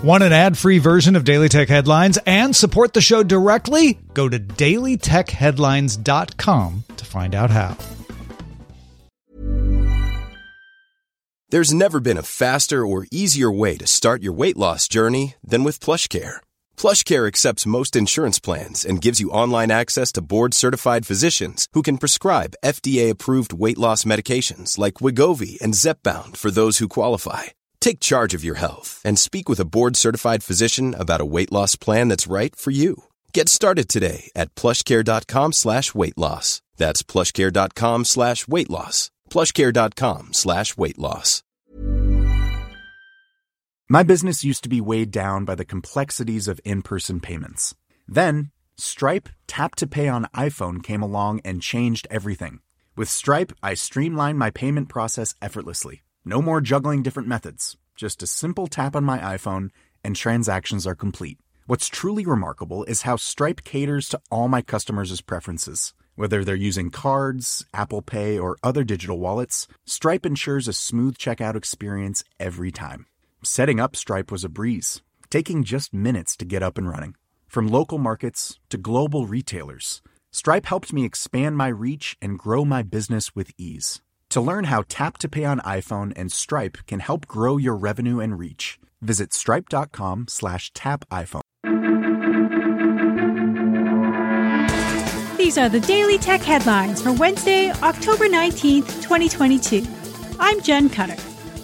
Want an ad-free version of Daily Tech Headlines and support the show directly? Go to dailytechheadlines.com to find out how. There's never been a faster or easier way to start your weight loss journey than with PlushCare. PlushCare accepts most insurance plans and gives you online access to board-certified physicians who can prescribe FDA-approved weight loss medications like Wegovy and Zepbound for those who qualify. Take charge of your health and speak with a board-certified physician about a weight loss plan that's right for you. Get started today at plushcare.com/weight loss. That's plushcare.com/weight loss. plushcare.com/weight loss. My business used to be weighed down by the complexities of in-person payments. Then, Stripe Tap to Pay on iPhone came along and changed everything. With Stripe, I streamlined my payment process effortlessly. No more juggling different methods. Just a simple tap on my iPhone and transactions are complete. What's truly remarkable is how Stripe caters to all my customers' preferences. Whether they're using cards, Apple Pay, or other digital wallets, Stripe ensures a smooth checkout experience every time. Setting up Stripe was a breeze, taking just minutes to get up and running. From local markets to global retailers, Stripe helped me expand my reach and grow my business with ease. To learn how Tap to Pay on iPhone and Stripe can help grow your revenue and reach, visit stripe.com/tapiphone. These are the Daily Tech Headlines for Wednesday, October 19th, 2022. I'm Jen Cutter.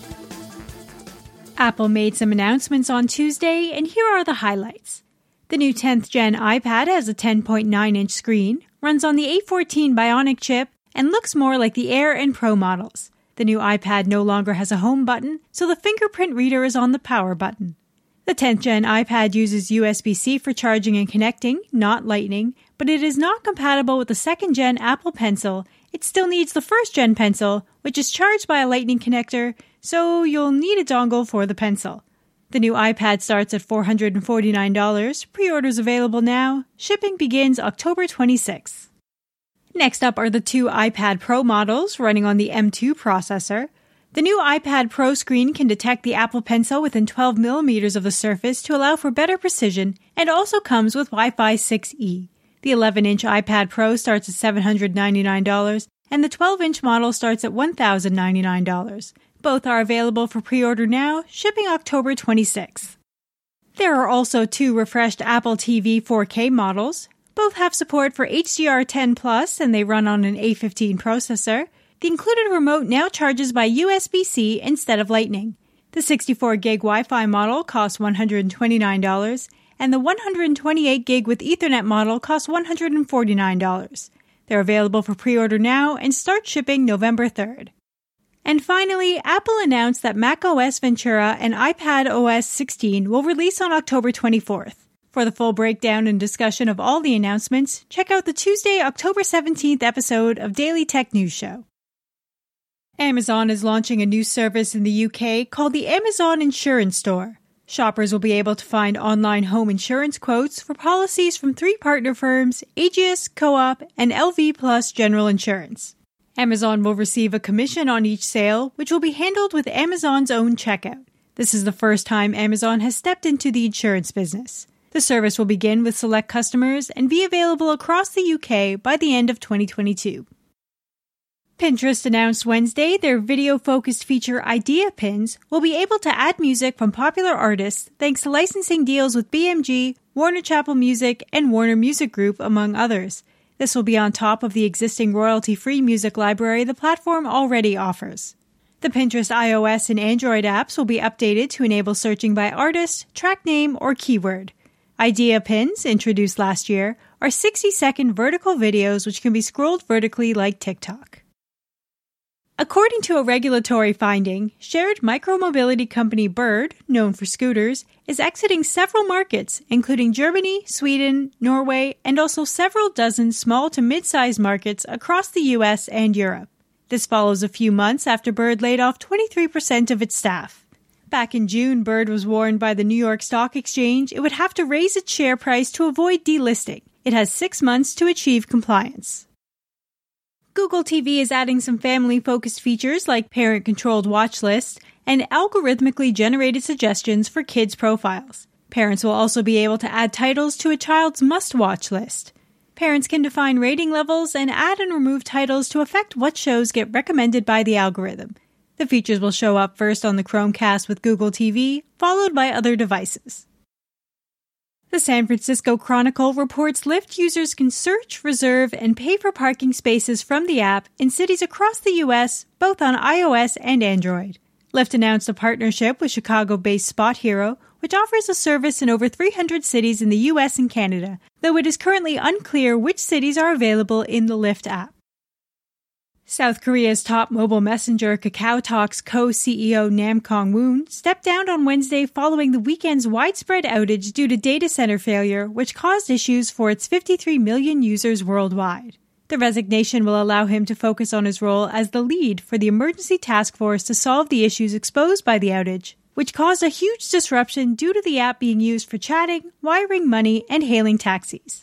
Apple made some announcements on Tuesday, and here are the highlights. The new 10th Gen iPad has a 10.9-inch screen, runs on the A14 Bionic chip, and looks more like the Air and Pro models. The new iPad no longer has a home button, so the fingerprint reader is on the power button. The 10th Gen iPad uses USB-C for charging and connecting, not Lightning, but it is not compatible with the 2nd Gen Apple Pencil. It still needs the 1st Gen Pencil, which is charged by a Lightning connector, so you'll need a dongle for the Pencil. The new iPad starts at $449, pre-orders available now, shipping begins October 26th. Next up are the two iPad Pro models running on the M2 processor. The new iPad Pro screen can detect the Apple Pencil within 12 millimeters of the surface to allow for better precision and also comes with Wi-Fi 6E. The 11-inch iPad Pro starts at $799 and the 12-inch model starts at $1,099. Both are available for pre-order now, shipping October 26th. There are also two refreshed Apple TV 4K models. Both have support for HDR10+, and they run on an A15 processor. The included remote now charges by USB-C instead of Lightning. The 64GB Wi-Fi model costs $129, and the 128GB with Ethernet model costs $149. They're available for pre-order now and start shipping November 3rd. And finally, Apple announced that macOS Ventura and iPadOS 16 will release on October 24th. For the full breakdown and discussion of all the announcements, check out the Tuesday, October 17th episode of Daily Tech News Show. Amazon is launching a new service in the UK called the Amazon Insurance Store. Shoppers will be able to find online home insurance quotes for policies from 3 partner firms, Ageas, Co-op, and LV Plus General Insurance. Amazon will receive a commission on each sale, which will be handled with Amazon's own checkout. This is the first time Amazon has stepped into the insurance business. The service will begin with select customers and be available across the UK by the end of 2022. Pinterest announced Wednesday their video-focused feature Idea Pins will be able to add music from popular artists thanks to licensing deals with BMG, Warner Chappell Music, and Warner Music Group, among others. This will be on top of the existing royalty-free music library the platform already offers. The Pinterest iOS and Android apps will be updated to enable searching by artist, track name, or keyword. Idea Pins, introduced last year, are 60-second vertical videos which can be scrolled vertically like TikTok. According to a regulatory finding, shared micromobility company Bird, known for scooters, is exiting several markets, including Germany, Sweden, Norway, and also several dozen small to mid-sized markets across the US and Europe. This follows a few months after Bird laid off 23% of its staff. Back in June, Bird was warned by the New York Stock Exchange it would have to raise its share price to avoid delisting. It has 6 months to achieve compliance. Google TV is adding some family-focused features like parent-controlled watch lists, and algorithmically generated suggestions for kids' profiles. Parents will also be able to add titles to a child's must-watch list. Parents can define rating levels and add and remove titles to affect what shows get recommended by the algorithm. The features will show up first on the Chromecast with Google TV, followed by other devices. The San Francisco Chronicle reports Lyft users can search, reserve, and pay for parking spaces from the app in cities across the U.S., both on iOS and Android. Lyft announced a partnership with Chicago-based Spot Hero, which offers a service in over 300 cities in the U.S. and Canada, though it is currently unclear which cities are available in the Lyft app. South Korea's top mobile messenger KakaoTalk's co-CEO Nam Kong-woon stepped down on Wednesday following the weekend's widespread outage due to data center failure, which caused issues for its 53 million users worldwide. The resignation will allow him to focus on his role as the lead for the emergency task force to solve the issues exposed by the outage, which caused a huge disruption due to the app being used for chatting, wiring money, and hailing taxis.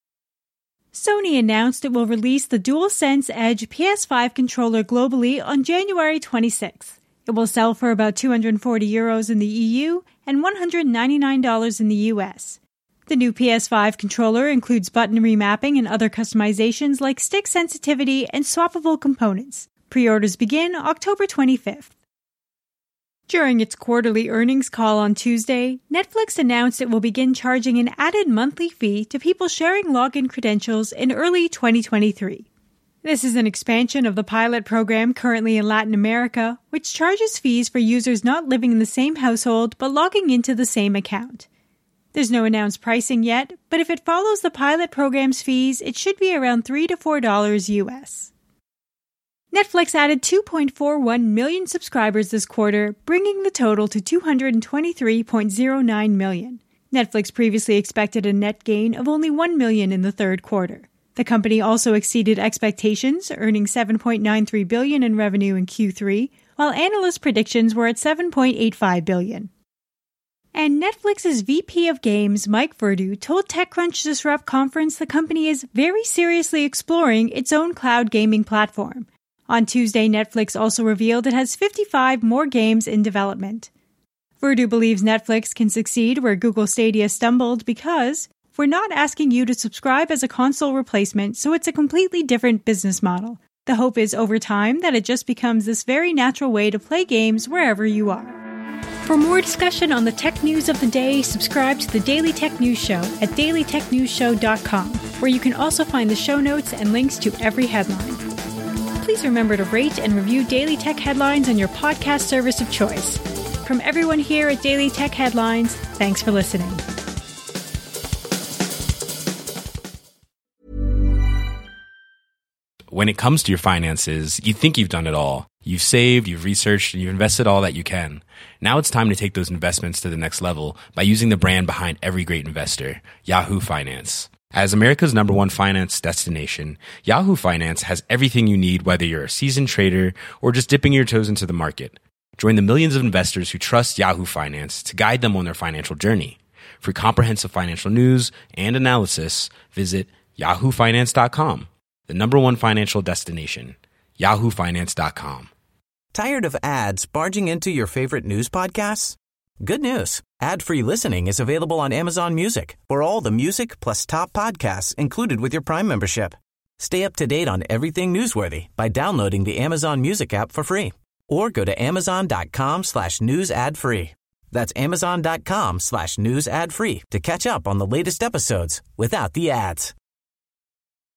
Sony announced it will release the DualSense Edge PS5 controller globally on January 26th. It will sell for about €240 in the EU and $199 in the US. The new PS5 controller includes button remapping and other customizations like stick sensitivity and swappable components. Pre-orders begin October 25th. During its quarterly earnings call on Tuesday, Netflix announced it will begin charging an added monthly fee to people sharing login credentials in early 2023. This is an expansion of the pilot program currently in Latin America, which charges fees for users not living in the same household but logging into the same account. There's no announced pricing yet, but if it follows the pilot program's fees, it should be around $3 to $4 US. Netflix added 2.41 million subscribers this quarter, bringing the total to 223.09 million. Netflix previously expected a net gain of only 1 million in the third quarter. The company also exceeded expectations, earning $7.93 billion in revenue in Q3, while analyst predictions were at $7.85 billion. And Netflix's VP of Games, Mike Verdu, told TechCrunch Disrupt conference the company is very seriously exploring its own cloud gaming platform. On Tuesday, Netflix also revealed it has 55 more games in development. Verdu believes Netflix can succeed where Google Stadia stumbled because we're not asking you to subscribe as a console replacement, so it's a completely different business model. The hope is over time that it just becomes this very natural way to play games wherever you are. For more discussion on the tech news of the day, subscribe to the Daily Tech News Show at dailytechnewsshow.com, where you can also find the show notes and links to every headline. Please remember to rate and review Daily Tech Headlines on your podcast service of choice. From everyone here at Daily Tech Headlines, thanks for listening. When it comes to your finances, you think you've done it all. You've saved, you've researched, and you've invested all that you can. Now it's time to take those investments to the next level by using the brand behind every great investor, Yahoo Finance. As America's #1 finance destination, Yahoo Finance has everything you need, whether you're a seasoned trader or just dipping your toes into the market. Join the millions of investors who trust Yahoo Finance to guide them on their financial journey. For comprehensive financial news and analysis, visit yahoofinance.com, the #1 financial destination, yahoofinance.com. Tired of ads barging into your favorite news podcasts? Good news. Ad-free listening is available on Amazon Music for all the music plus top podcasts included with your Prime membership. Stay up to date on everything newsworthy by downloading the Amazon Music app for free or go to amazon.com/news ad free. That's amazon.com/news ad free to catch up on the latest episodes without the ads.